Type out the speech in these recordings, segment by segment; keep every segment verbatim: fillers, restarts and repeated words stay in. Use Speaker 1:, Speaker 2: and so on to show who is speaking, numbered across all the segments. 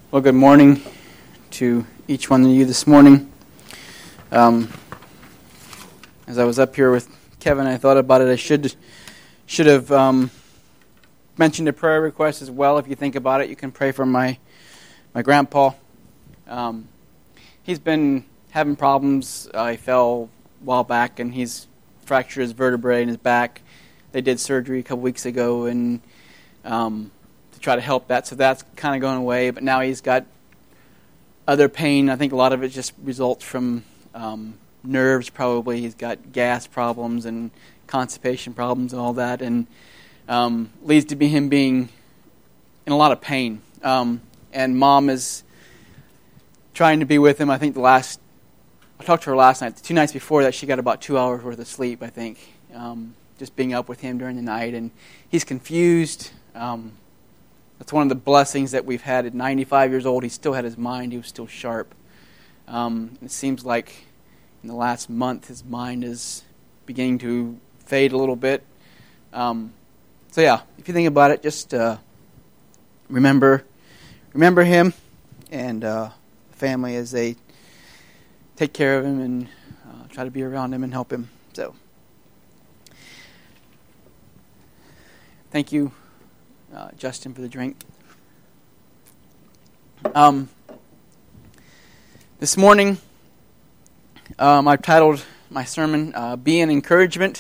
Speaker 1: Well, good morning to each one of you this morning. Um, as I was up here with Kevin, I thought about it. I should should have um, mentioned a prayer request as well. If you think about it, you can pray for my my grandpa. Um, he's been having problems. Uh, he fell a while back, and he's fractured his vertebrae in his back. They did surgery a couple weeks ago, and um, to try to help that. So that's kind of going away. But now he's got other pain. I think a lot of it just results from um, nerves probably. He's got gas problems and constipation problems and all that. And um, leads to be him being in a lot of pain. Um, and Mom is trying to be with him. I think the last, I talked to her last night. The two nights before that, she got about two hours worth of sleep, I think. Um, just being up with him during the night. And he's confused. Um, That's one of the blessings that we've had. At ninety-five years old, he still had his mind. He was still sharp. Um, it seems like in the last month, his mind is beginning to fade a little bit. Um, so yeah, if you think about it, just uh, remember, remember him and uh, the family as they take care of him and uh, try to be around him and help him. So, thank you. Uh, Justin, for the drink. Um, this morning, um, I've titled my sermon, uh, Be an Encouragement.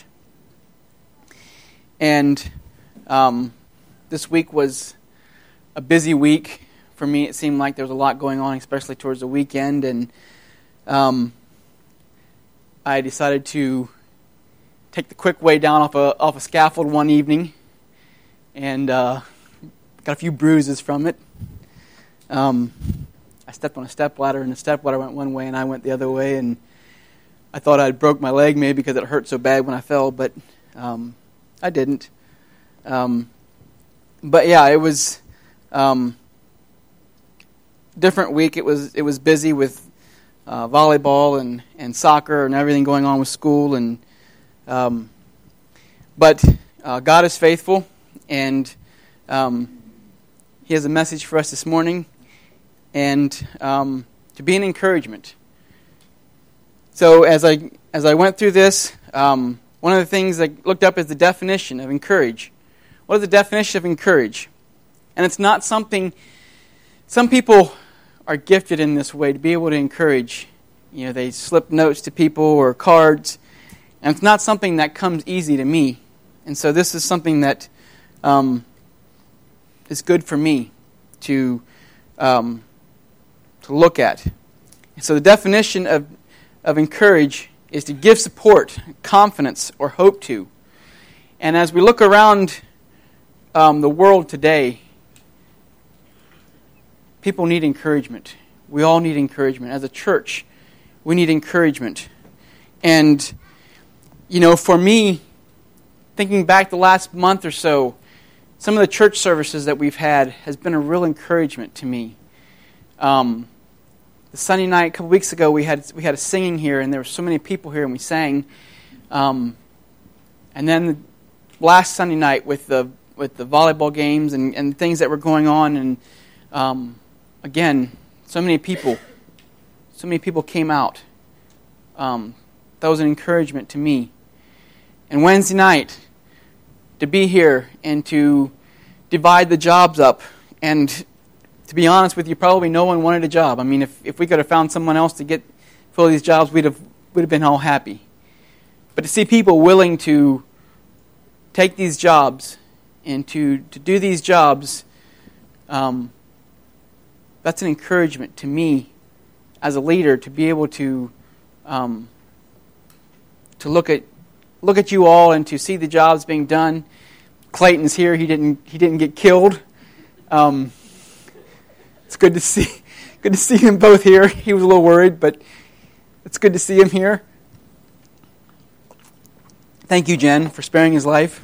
Speaker 1: And um, this week was a busy week for me. It seemed like there was a lot going on, especially towards the weekend. And um, I decided to take the quick way down off a, off a scaffold one evening. And uh, got a few bruises from it. Um, I stepped on a stepladder, and the stepladder went one way, and I went the other way. And I thought I'd broke my leg maybe because it hurt so bad when I fell, but um, I didn't. Um, but yeah, it was um, a different week. It was it was busy with uh, volleyball and, and soccer and everything going on with school. And um, but uh, God is faithful. And um, he has a message for us this morning, and um, to be an encouragement. So as I as I went through this, um, one of the things I looked up is the definition of encourage. What is the definition of encourage? And it's not something. Some people are gifted in this way to be able to encourage. You know, they slip notes to people or cards, and it's not something that comes easy to me. And so this is something that Um, it's good for me to um, to look at. So the definition of of encourage is to give support, confidence, or hope to. And as we look around um, the world today, people need encouragement. We all need encouragement. As a church, we need encouragement. And, you know, for me, thinking back the last month or so, some of the church services that we've had has been a real encouragement to me. Um, the Sunday night, a couple weeks ago, we had we had a singing here, and there were so many people here, and we sang. Um, and then the last Sunday night with the with the volleyball games and, and things that were going on, and um, again, so many people, so many people came out. Um, that was an encouragement to me. And Wednesday night, to be here and to divide the jobs up. And to be honest with you, probably no one wanted a job. I mean, if, if we could have found someone else to get fill these jobs, we'd have would have been all happy. But to see people willing to take these jobs and to, to do these jobs, um, that's an encouragement to me as a leader to be able to um, to look at Look at you all and to see the jobs being done. Clayton's here. He didn't. He didn't get killed. Um, it's good to see. Good to see him both here. He was a little worried, but it's good to see him here. Thank you, Jen, for sparing his life.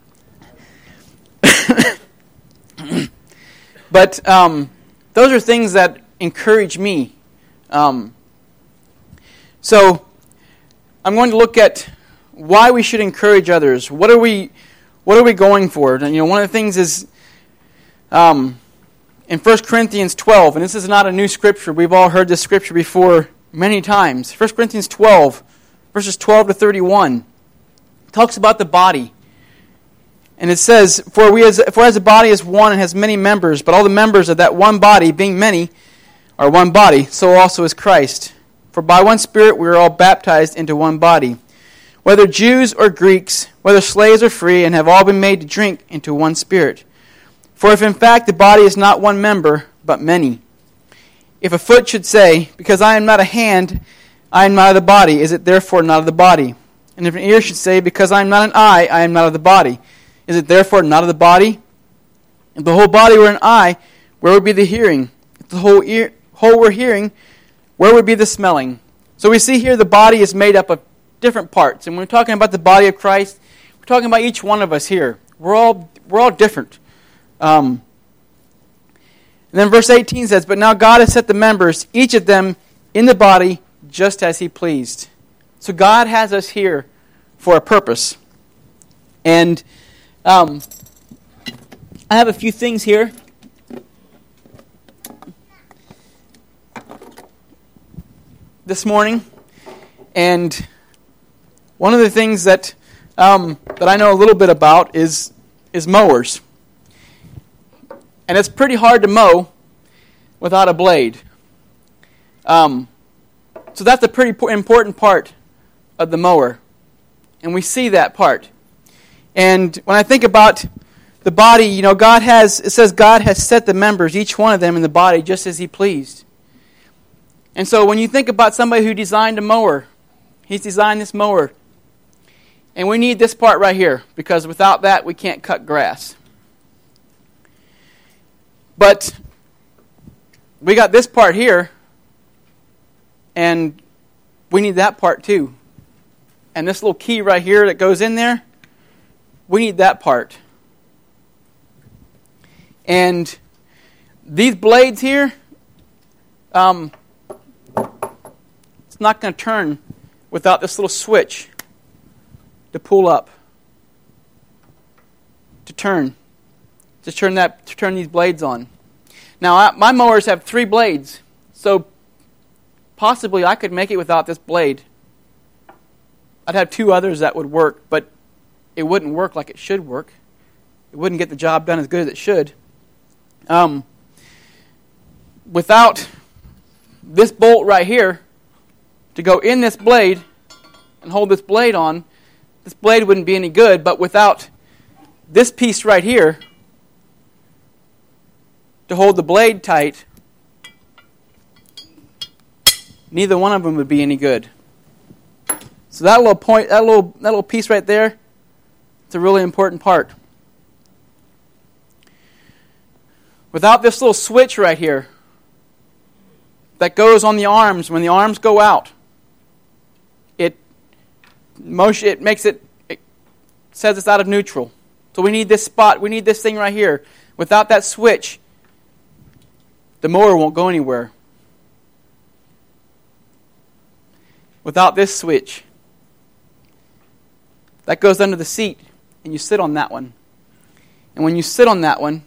Speaker 1: But um, those are things that encourage me. Um, so I'm going to look at why we should encourage others. What are we, what are we going for? And, you know, one of the things is, um, in First Corinthians twelve, and this is not a new scripture. We've all heard this scripture before many times. First Corinthians twelve, verses twelve to thirty-one, talks about the body. And it says, For we as, for as a body is one and has many members, but all the members of that one body, being many, are one body, so also is Christ. For by one Spirit we are all baptized into one body, whether Jews or Greeks, whether slaves or free, and have all been made to drink into one Spirit. For if in fact the body is not one member, but many. If a foot should say, Because I am not a hand, I am not of the body, is it therefore not of the body? And if an ear should say, Because I am not an eye, I am not of the body, is it therefore not of the body? If the whole body were an eye, where would be the hearing? If the whole ear, whole were hearing, where would be the smelling? So we see here the body is made up of different parts. And when we're talking about the body of Christ, we're talking about each one of us here. We're all we're all different. Um, and then verse eighteen says, But now God has set the members, each of them, in the body, just as He pleased. So God has us here for a purpose. And um, I have a few things here. This morning. And one of the things that um, that I know a little bit about is is mowers. And it's pretty hard to mow without a blade. Um, so that's a pretty important part of the mower. And we see that part. And when I think about the body, you know, God has, it says God has set the members, each one of them in the body, just as He pleased. And so when you think about somebody who designed a mower, He's designed this mower. And we need this part right here, because without that we can't cut grass. But we got this part here, and we need that part too. And this little key right here that goes in there, we need that part. And these blades here, um, it's not going to turn without this little switch to pull up, to turn, to turn that, to turn these blades on. Now, I, my mowers have three blades, so possibly I could make it without this blade. I'd have two others that would work, but it wouldn't work like it should work. It wouldn't get the job done as good as it should. Um, without this bolt right here to go in this blade and hold this blade on, this blade wouldn't be any good. But without this piece right here to hold the blade tight, neither one of them would be any good. So that little point, that little that little piece right there, it's a really important part. Without this little switch right here that goes on the arms, when the arms go out, it motion it makes it, it says it's out of neutral. So we need this spot, we need this thing right here. Without that switch, the mower won't go anywhere. Without this switch, that goes under the seat, and you sit on that one. And when you sit on that one,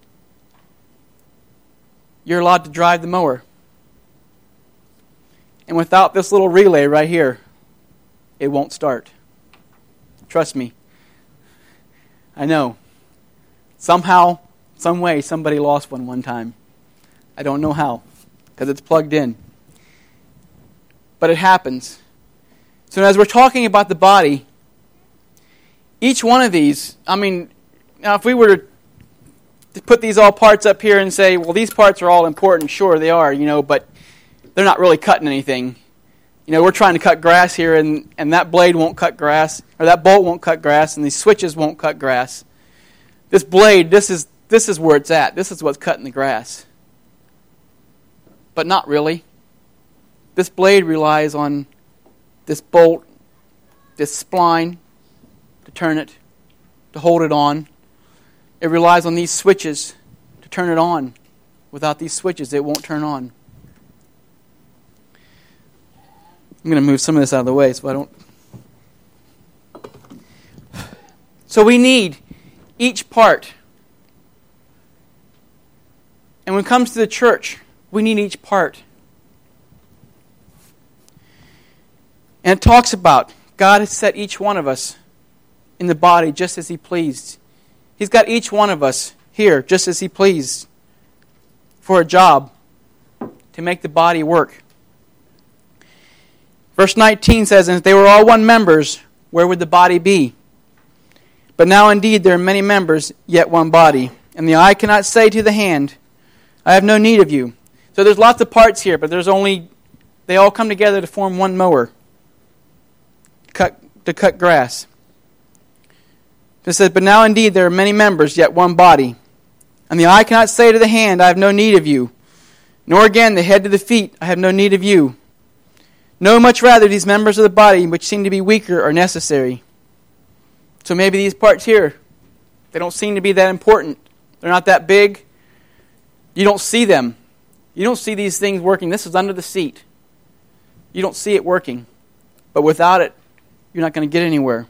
Speaker 1: you're allowed to drive the mower. And without this little relay right here, it won't start. Trust me. I know. Somehow, some way, somebody lost one one time. I don't know how, because it's plugged in. But it happens. So as we're talking about the body, each one of these, I mean, now if we were to to put these all parts up here and say, well, these parts are all important. Sure, they are, you know, but they're not really cutting anything. You know, we're trying to cut grass here, and, and that blade won't cut grass, or that bolt won't cut grass, and these switches won't cut grass. This blade, this is this is where it's at. This is what's cutting the grass. But not really. This blade relies on this bolt, this spline, to turn it, to hold it on. It relies on these switches to turn it on. Without these switches, it won't turn on. I'm going to move some of this out of the way so I don't... So we need each part. And when it comes to the church, we need each part. And it talks about God has set each one of us in the body just as He pleased. He's got each one of us here just as He pleased for a job to make the body work. Verse nineteen says, "And if they were all one members, where would the body be? But now indeed there are many members, yet one body. And the eye cannot say to the hand, I have no need of you." So there's lots of parts here, but there's only, they all come together to form one mower. Cut, to cut grass. It says, "But now indeed there are many members, yet one body. And the eye cannot say to the hand, I have no need of you. Nor again the head to the feet, I have no need of you. No, much rather these members of the body, which seem to be weaker, are necessary." So maybe these parts here, they don't seem to be that important. They're not that big. You don't see them. You don't see these things working. This is under the seat. You don't see it working. But without it, you're not going to get anywhere.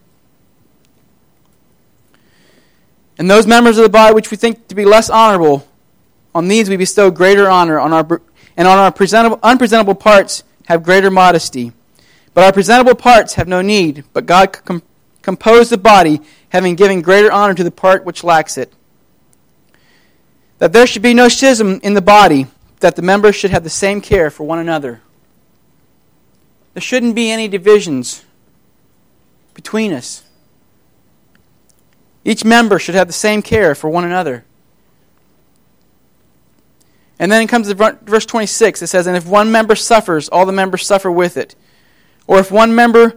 Speaker 1: And those members of the body which we think to be less honorable, on these we bestow greater honor, on our and on our presentable, unpresentable parts have greater modesty. But our presentable parts have no need, but God com- composed the body, having given greater honor to the part which lacks it. That there should be no schism in the body, that the members should have the same care for one another. There shouldn't be any divisions between us. Each member should have the same care for one another. And then it comes to verse twenty-six. It says, "And if one member suffers, all the members suffer with it. Or if one member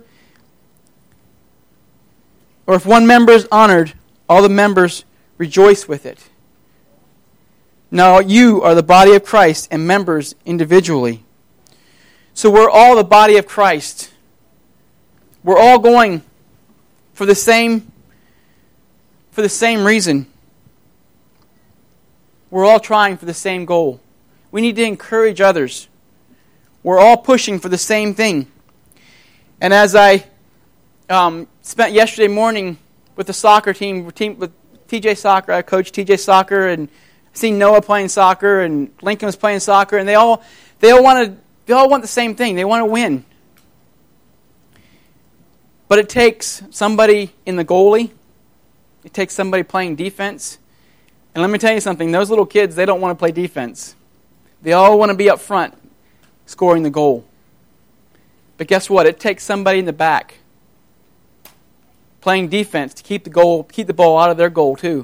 Speaker 1: or if one member is honored, all the members rejoice with it. Now you are the body of Christ and members individually." So we're all the body of Christ. We're all going for the same for the same reason. We're all trying for the same goal. We need to encourage others. We're all pushing for the same thing. And as I um, spent yesterday morning with the soccer team, team with T J Soccer, I coached T J Soccer, and seen Noah playing soccer, and Lincoln was playing soccer, and they all they all wanted they all want the same thing. They want to win. But it takes somebody in the goalie. It takes somebody playing defense. And let me tell you something, those little kids, they don't want to play defense. They all want to be up front scoring the goal. But guess what? It takes somebody in the back playing defense to keep the goal, keep the ball out of their goal too.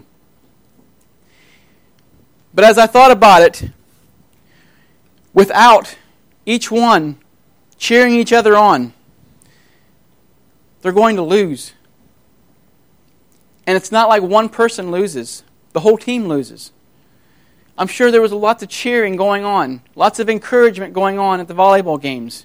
Speaker 1: But as I thought about it, without each one cheering each other on, they're going to lose. And it's not like one person loses. The whole team loses. I'm sure there was lots of cheering going on, lots of encouragement going on at the volleyball games.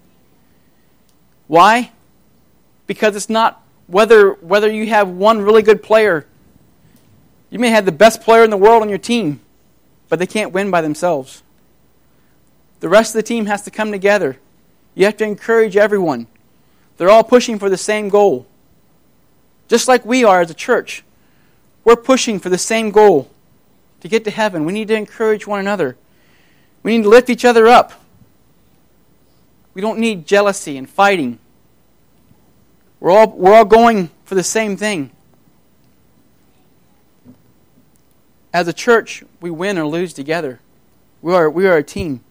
Speaker 1: Why? Because it's not whether whether you have one really good player. You may have the best player in the world on your team, but they can't win by themselves. The rest of the team has to come together. You have to encourage everyone. They're all pushing for the same goal. Just like we are as a church. We're pushing for the same goal, to get to heaven. We need to encourage one another. We need to lift each other up. We don't need jealousy and fighting. We're all, we're all going for the same thing. As a church, we win or lose together. We are, we are a team.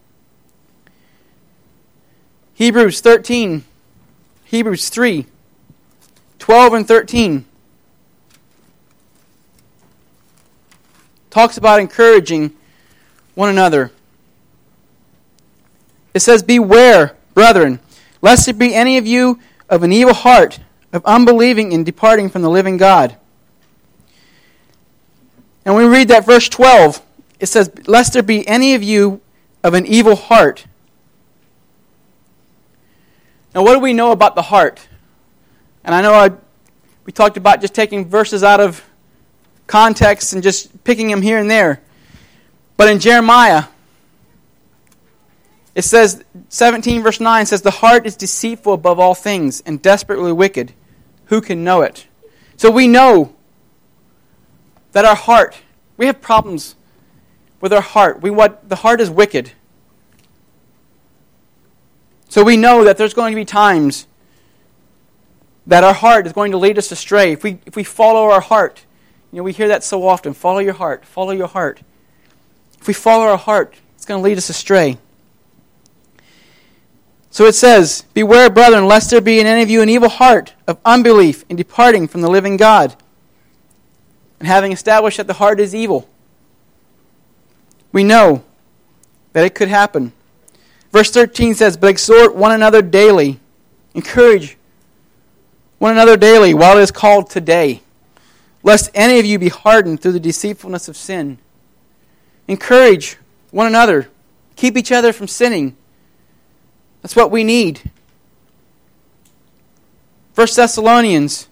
Speaker 1: Hebrews thirteen, Hebrews three, twelve and thirteen. Talks about encouraging one another. It says, "Beware, brethren, lest there be any of you of an evil heart, of unbelieving and departing from the living God." And when we read that verse twelve, it says, "Lest there be any of you of an evil heart." Now, what do we know about the heart? And I know I, we talked about just taking verses out of context and just picking them here and there. But in Jeremiah, it says, seventeen verse nine says, "The heart is deceitful above all things and desperately wicked. Who can know it?" So we know that our heart, we have problems with our heart. We what the heart is wicked. So we know that there's going to be times that our heart is going to lead us astray. If we if we follow our heart, you know, we hear that so often, follow your heart, follow your heart. If we follow our heart, it's going to lead us astray. So it says, beware, brethren, lest there be in any of you an evil heart of unbelief in departing from the living God. And having established that the heart is evil, we know that it could happen. Verse thirteen says, but exhort one another daily, encourage one another daily while it is called today, lest any of you be hardened through the deceitfulness of sin. Encourage one another. Keep each other from sinning. That's what we need. First Thessalonians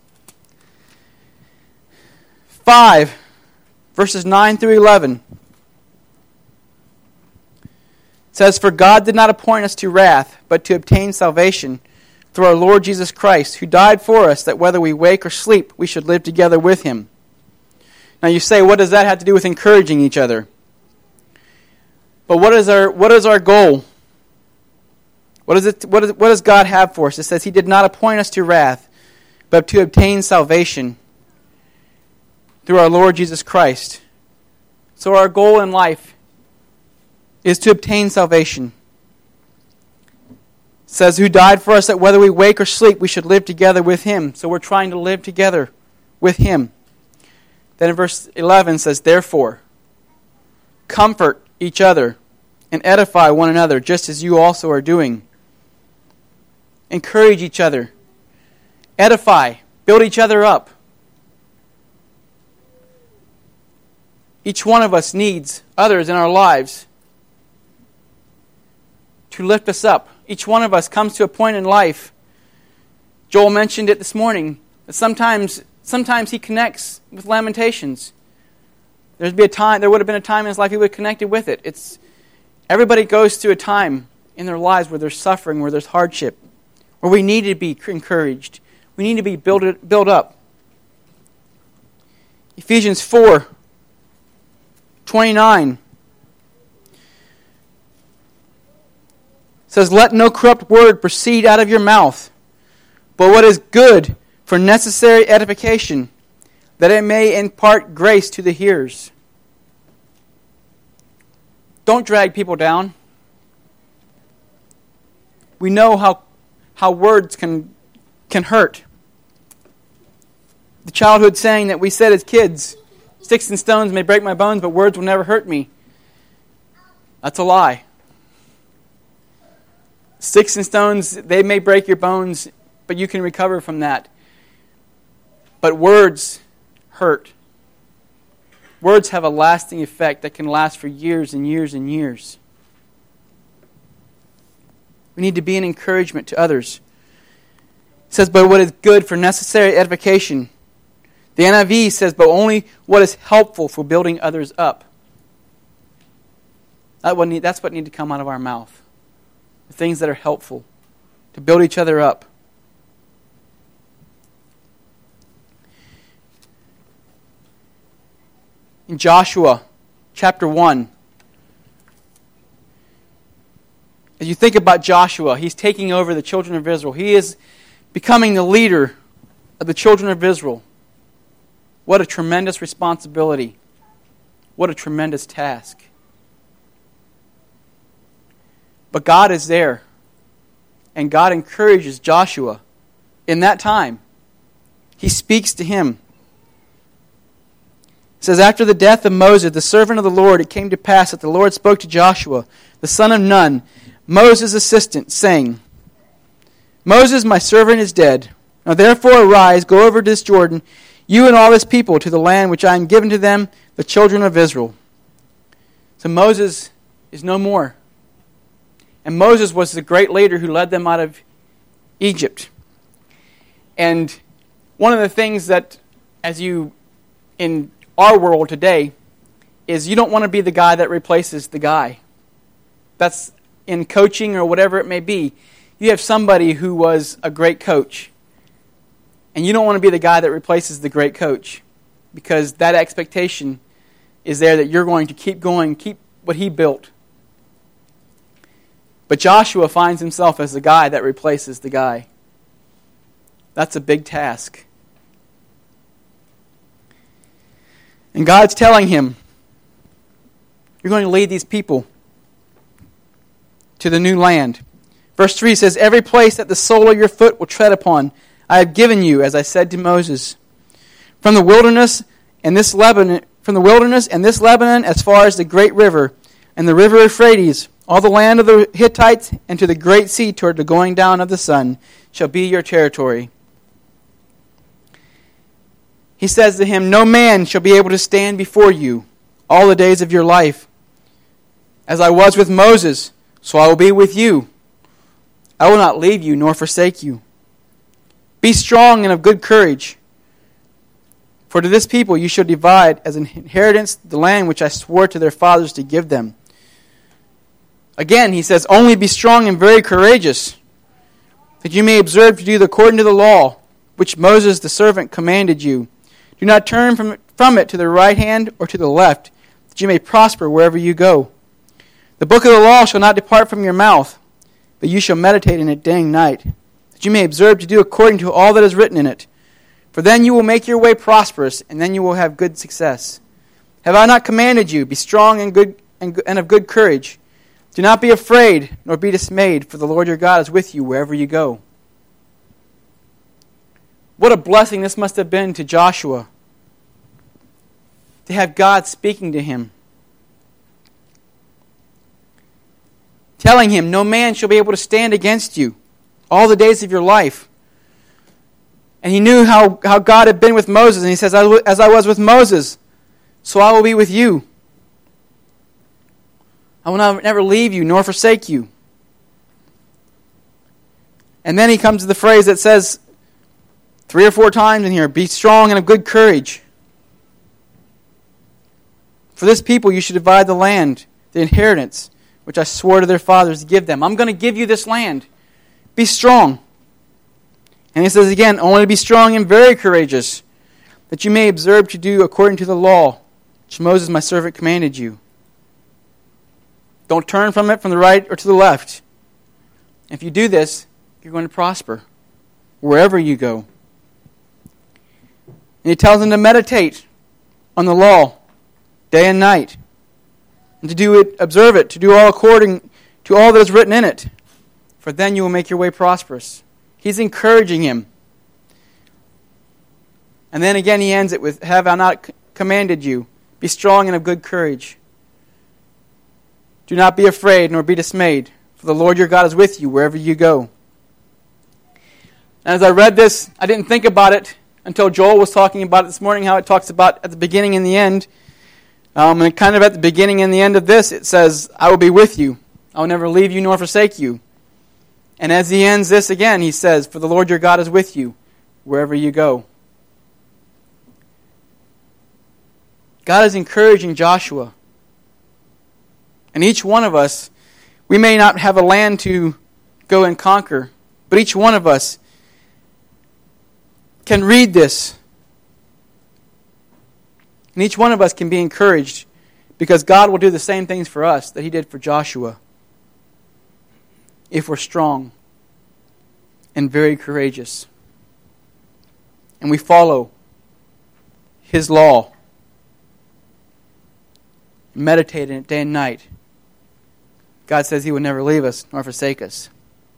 Speaker 1: five, verses nine through eleven. It says, for God did not appoint us to wrath, but to obtain salvation through our Lord Jesus Christ, who died for us, that whether we wake or sleep, we should live together with him. Now you say, what does that have to do with encouraging each other? But what is our what is our goal? What is it? What, is, what does God have for us? It says he did not appoint us to wrath, but to obtain salvation through our Lord Jesus Christ. So our goal in life is to obtain salvation. It says, who died for us, that whether we wake or sleep, we should live together with him. So we're trying to live together with him. Then in verse eleven says, therefore, comfort each other and edify one another, just as you also are doing. Encourage each other. Edify. Build each other up. Each one of us needs others in our lives to lift us up. Each one of us comes to a point in life. Joel mentioned it this morning. That sometimes, sometimes he connects with Lamentations. There'd be a time. There would have been a time in his life he would have connected with it. It's everybody goes through a time in their lives where there's suffering, where there's hardship, where we need to be encouraged. We need to be built built up. Ephesians four twenty-nine says, let no corrupt word proceed out of your mouth, but what is good for necessary edification, that it may impart grace to the hearers. Don't drag people down. We know how how words can can hurt. The childhood saying that we said as kids, sticks and stones may break my bones, but words will never hurt me. That's a lie. Sticks and stones, they may break your bones, but you can recover from that. But words hurt. Words have a lasting effect that can last for years and years and years. We need to be an encouragement to others. It says, but what is good for necessary edification. The N I V says, but only what is helpful for building others up. That what need, that's what needs to come out of our mouth. The things that are helpful to build each other up. In Joshua chapter one, as you think about Joshua, he's taking over the children of Israel. He is becoming the leader of the children of Israel. What a tremendous responsibility. What a tremendous task. But God is there. And God encourages Joshua in that time. He speaks to him. It says, after the death of Moses, the servant of the Lord, it came to pass that the Lord spoke to Joshua, the son of Nun, Moses' assistant, saying, Moses, my servant, is dead. Now therefore arise, go over this Jordan, you and all this people, to the land which I am given to them, the children of Israel. So Moses is no more. And Moses was the great leader who led them out of Egypt. And one of the things that, as you, in our world today, is you don't want to be the guy that replaces the guy. That's in coaching or whatever it may be. You have somebody who was a great coach. And you don't want to be the guy that replaces the great coach. Because that expectation is there that you're going to keep going, keep what he built. But Joshua finds himself as the guy that replaces the guy. That's a big task. And God's telling him, you're going to lead these people to the new land. Verse three says, every place that the sole of your foot will tread upon, I have given you, as I said to Moses. From the wilderness and this Lebanon, from the wilderness and this Lebanon, as far as the great river, and the river Euphrates, all the land of the Hittites, and to the great sea toward the going down of the sun, shall be your territory. He says to him, no man shall be able to stand before you all the days of your life. As I was with Moses, so I will be with you. I will not leave you nor forsake you. Be strong and of good courage. For to this people you shall divide as an inheritance the land which I swore to their fathers to give them. Again, he says, only be strong and very courageous, that you may observe to do according to the law, which Moses the servant commanded you. Do not turn from, from it to the right hand or to the left, that you may prosper wherever you go. The book of the law shall not depart from your mouth, but you shall meditate in it day and night, that you may observe to do according to all that is written in it. For then you will make your way prosperous, and then you will have good success. Have I not commanded you, be strong and good and, and of good courage? Do not be afraid, nor be dismayed, for the Lord your God is with you wherever you go. What a blessing this must have been to Joshua, to have God speaking to him, telling him, no man shall be able to stand against you all the days of your life. And he knew how, how God had been with Moses, and he says, as I was with Moses, so I will be with you. I will not, never leave you nor forsake you. And then he comes to the phrase that says three or four times in here, be strong and of good courage. For this people you should divide the land, the inheritance, which I swore to their fathers to give them. I'm going to give you this land. Be strong. And he says again, only be strong and very courageous, that you may observe to do according to the law, which Moses my servant commanded you. Don't turn from it from the right or to the left. If you do this, you're going to prosper wherever you go. And he tells them to meditate on the law day and night, and to do it, observe it, to do all according to all that is written in it. For then you will make your way prosperous. He's encouraging him. And then again he ends it with, have I not commanded you? Be strong and of good courage. Do not be afraid nor be dismayed, for the Lord your God is with you wherever you go. And as I read this, I didn't think about it until Joel was talking about it this morning, how it talks about at the beginning and the end. Um, and kind of at the beginning and the end of this, it says, I will be with you. I will never leave you nor forsake you. And as he ends this again, he says, for the Lord your God is with you wherever you go. God is encouraging Joshua. And each one of us, we may not have a land to go and conquer, but each one of us can read this. And each one of us can be encouraged because God will do the same things for us that he did for Joshua if we're strong and very courageous. And we follow his law. Meditate in it day and night. God says he will never leave us nor forsake us.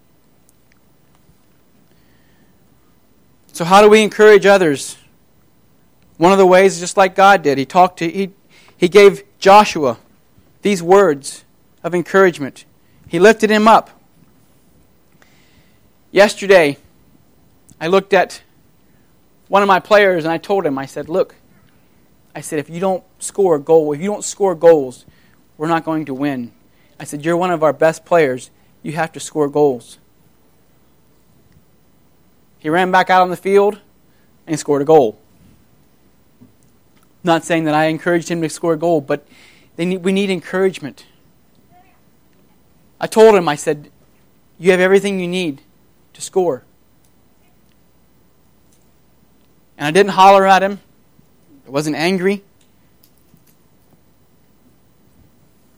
Speaker 1: So how do we encourage others? One of the ways is just like God did. He talked to he he gave Joshua these words of encouragement. He lifted him up. Yesterday, I looked at one of my players and I told him, I said, look, I said, if you don't score a goal, if you don't score goals, we're not going to win. I said, you're one of our best players. You have to score goals. He ran back out on the field and scored a goal. Not saying that I encouraged him to score a goal, but they need, we need encouragement. I told him, I said, you have everything you need to score. And I didn't holler at him. I wasn't angry.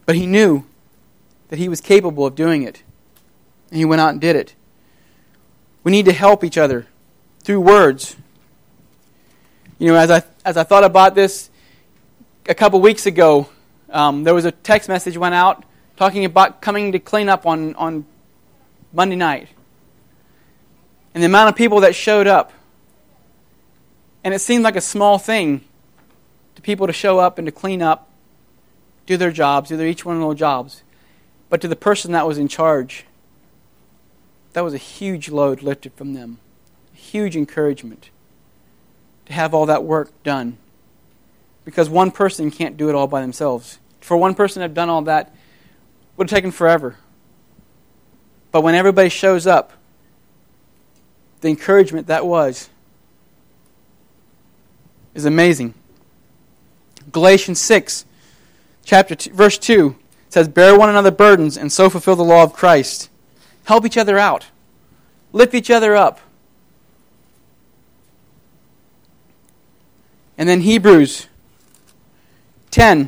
Speaker 1: But he knew that he was capable of doing it. And he went out and did it. We need to help each other through words. You know, as I as I thought about this a couple weeks ago, um, there was a text message went out talking about coming to clean up on, on Monday night. And the amount of people that showed up. And it seemed like a small thing to people to show up and to clean up, do their jobs, do their each one of their jobs. But to the person that was in charge, that was a huge load lifted from them. A huge encouragement to have all that work done. Because one person can't do it all by themselves. For one person to have done all that would have taken forever. But when everybody shows up, the encouragement that was is amazing. Galatians six, chapter two, verse two says, "Bear one another burdens and so fulfill the law of Christ." Help each other out. Lift each other up. And then Hebrews ten,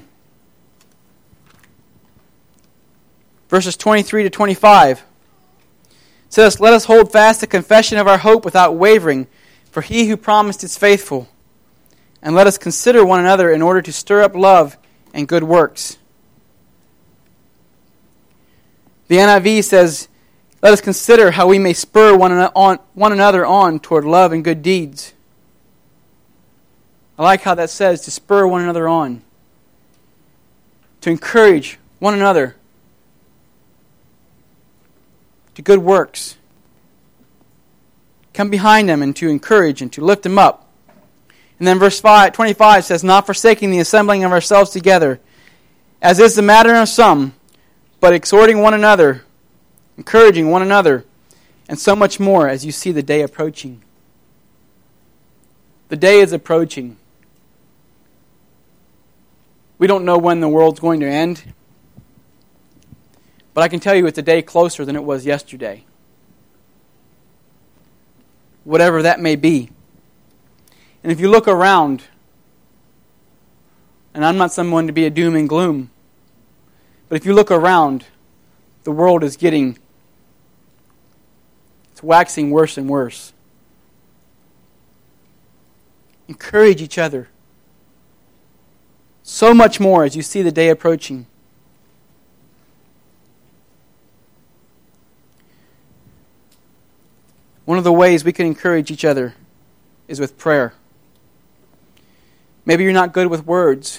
Speaker 1: verses twenty-three to twenty-five says, "Let us hold fast the confession of our hope without wavering, for he who promised is faithful. And let us consider one another in order to stir up love and good works." The N I V says, "Let us consider how we may spur one, on, one another on toward love and good deeds." I like how that says to spur one another on. To encourage one another to good works. Come behind them and to encourage and to lift them up. And then verse five, twenty-five says, "Not forsaking the assembling of ourselves together, as is the matter of some, but exhorting one another, encouraging one another, and so much more as you see the day approaching." The day is approaching. We don't know when the world's going to end, but I can tell you it's a day closer than it was yesterday. Whatever that may be. And if you look around, and I'm not someone to be a doom and gloom, but if you look around, the world is getting, it's waxing worse and worse. Encourage each other. So much more as you see the day approaching. One of the ways we can encourage each other is with prayer. Maybe you're not good with words.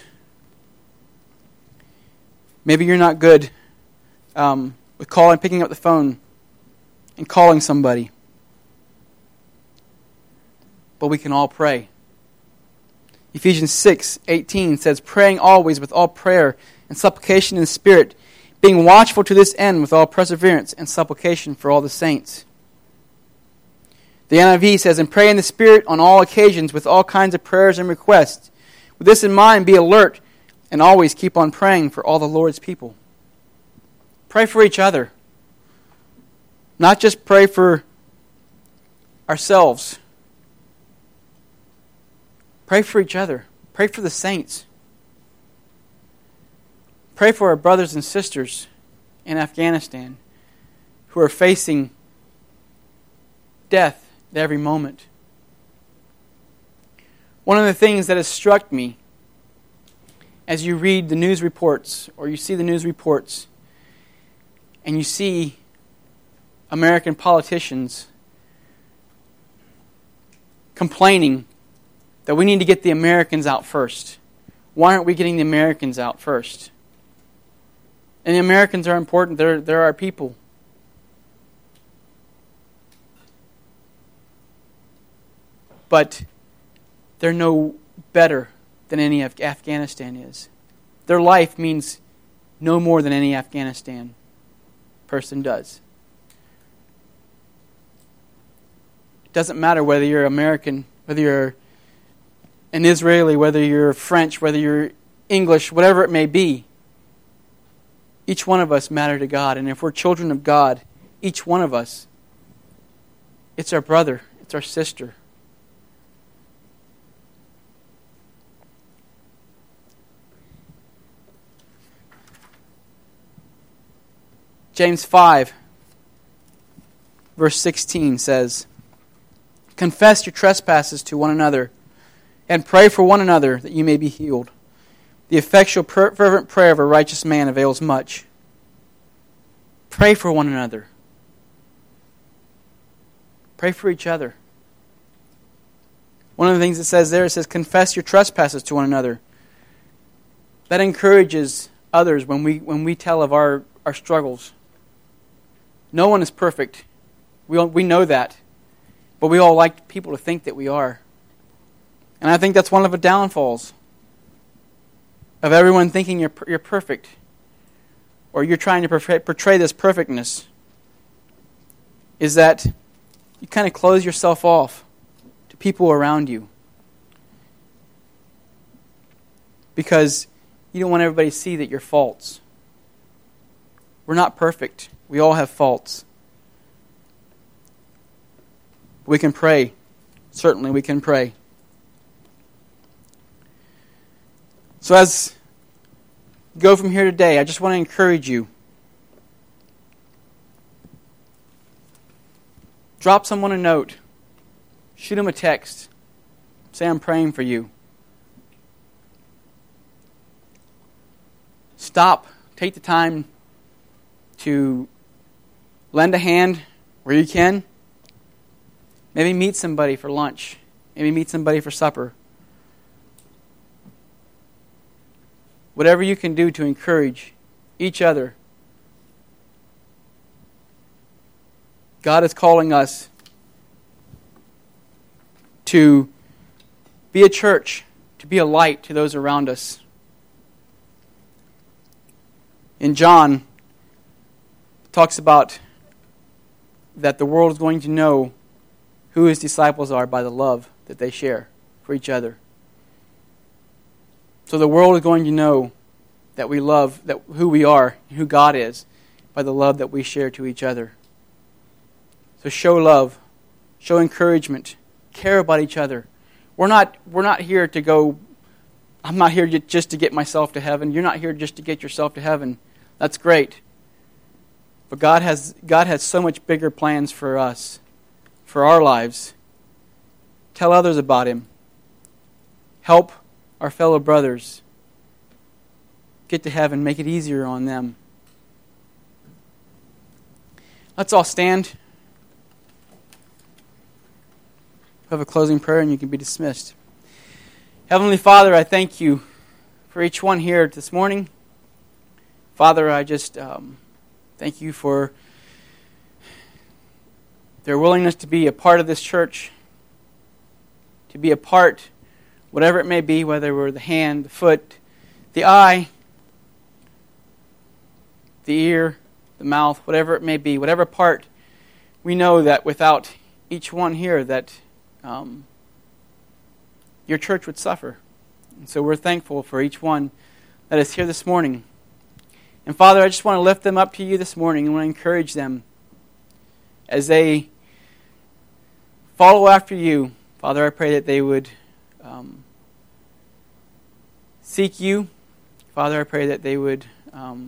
Speaker 1: Maybe you're not good um, with calling, picking up the phone and calling somebody. But we can all pray. Ephesians six eighteen says, "Praying always with all prayer and supplication in the Spirit, being watchful to this end with all perseverance and supplication for all the saints." The N I V says, "And pray in the Spirit on all occasions with all kinds of prayers and requests. With this in mind, be alert and always keep on praying for all the Lord's people." Pray for each other. Not just pray for ourselves. Pray for each other. Pray for the saints. Pray for our brothers and sisters in Afghanistan who are facing death at every moment. One of the things that has struck me as you read the news reports or you see the news reports and you see American politicians complaining that we need to get the Americans out first. Why aren't we getting the Americans out first? And the Americans are important. They're, they're our people. But they're no better than any Af- Afghanistan is. Their life means no more than any Afghanistan person does. It doesn't matter whether you're American, whether you're an Israeli, whether you're French, whether you're English, whatever it may be. Each one of us matter to God. And if we're children of God, each one of us, it's our brother, it's our sister. James five, verse sixteen says, "Confess your trespasses to one another, and pray for one another that you may be healed. The effectual fervent prayer of a righteous man avails much." Pray for one another. Pray for each other. One of the things it says there, it says, confess your trespasses to one another. That encourages others when we when we tell of our, our struggles. No one is perfect. We all, we know that. But we all like people to think that we are. And I think that's one of the downfalls of everyone thinking you're you're perfect, or you're trying to portray, portray this perfectness, is that you kind of close yourself off to people around you because you don't want everybody to see that you're faults. We're not perfect. We all have faults. We can pray. Certainly we can pray. So as we go from here today, I just want to encourage you. Drop someone a note. Shoot them a text. Say, I'm praying for you. Stop. Take the time to lend a hand where you can. Maybe meet somebody for lunch. Maybe meet somebody for supper. Whatever you can do to encourage each other. God is calling us to be a church, to be a light to those around us. In John, it talks about that the world is going to know who his disciples are by the love that they share for each other. So the world is going to know that we love, that who we are, and who God is, by the love that we share to each other. So show love, show encouragement, care about each other. We're not we're not here to go, I'm not here just to get myself to heaven. You're not here just to get yourself to heaven. That's great. But God has God has so much bigger plans for us, for our lives. Tell others about Him. Help our fellow brothers get to heaven. Make it easier on them. Let's all stand. Have a closing prayer and you can be dismissed. Heavenly Father, I thank you for each one here this morning. Father, I just um, thank you for their willingness to be a part of this church, to be a part, whatever it may be, whether we're the hand, the foot, the eye, the ear, the mouth, whatever it may be, whatever part. We know that without each one here that Um, your church would suffer. And so we're thankful for each one that is here this morning. And Father, I just want to lift them up to you this morning and want to encourage them as they follow after you. Father, I pray that they would um, seek you. Father, I pray that they would um,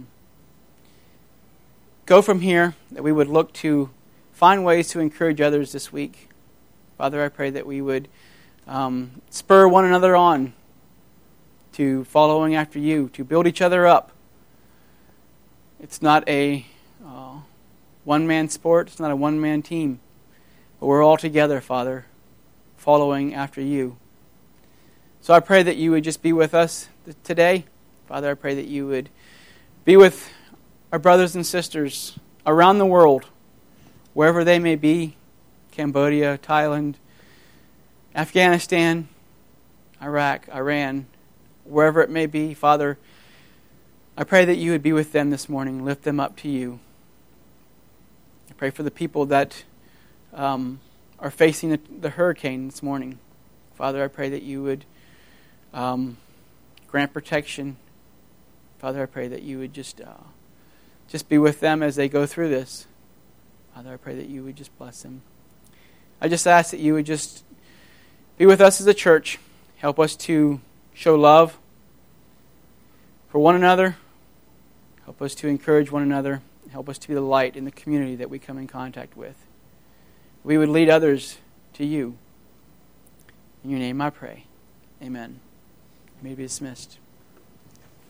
Speaker 1: go from here, that we would look to find ways to encourage others this week. Father, I pray that we would um, spur one another on to following after you, to build each other up. It's not a uh, one-man sport. It's not a one-man team. But we're all together, Father, following after you. So I pray that you would just be with us today. Father, I pray that you would be with our brothers and sisters around the world, wherever they may be. Cambodia, Thailand, Afghanistan, Iraq, Iran, wherever it may be. Father, I pray that you would be with them this morning, lift them up to you. I pray for the people that um, are facing the, the hurricane this morning. Father, I pray that you would um, grant protection. Father, I pray that you would just, uh, just be with them as they go through this. Father, I pray that you would just bless them. I just ask that you would just be with us as a church. Help us to show love for one another. Help us to encourage one another. Help us to be the light in the community that we come in contact with. We would lead others to you. In your name I pray. Amen. You may be dismissed.